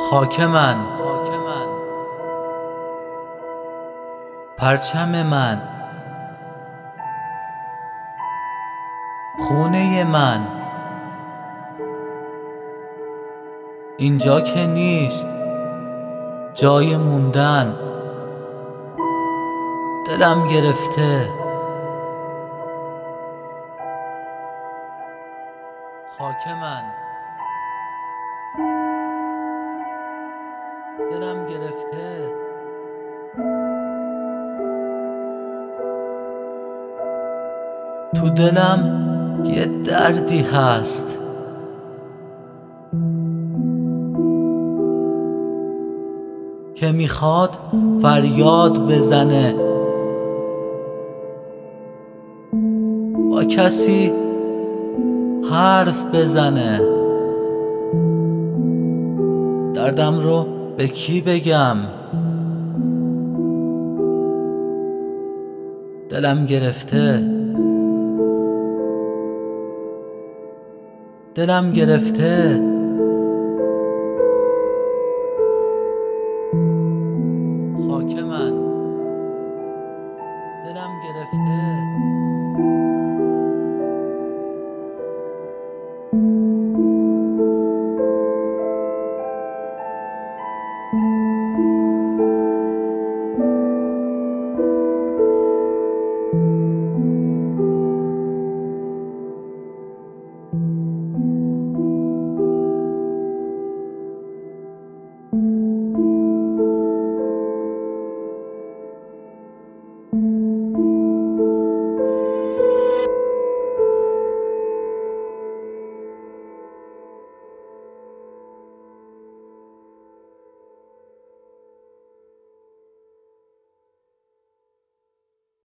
خاک من، پرچم من، خونه من، اینجا که نیست جای موندن. دلم گرفته. خاک من، دلم گرفته. تو دلم یه دردی هست، که میخواد فریاد بزنه، با کسی حرف بزنه. دردم رو به کی بگم؟ دلم گرفته. دلم گرفته. خاک من، دلم گرفته.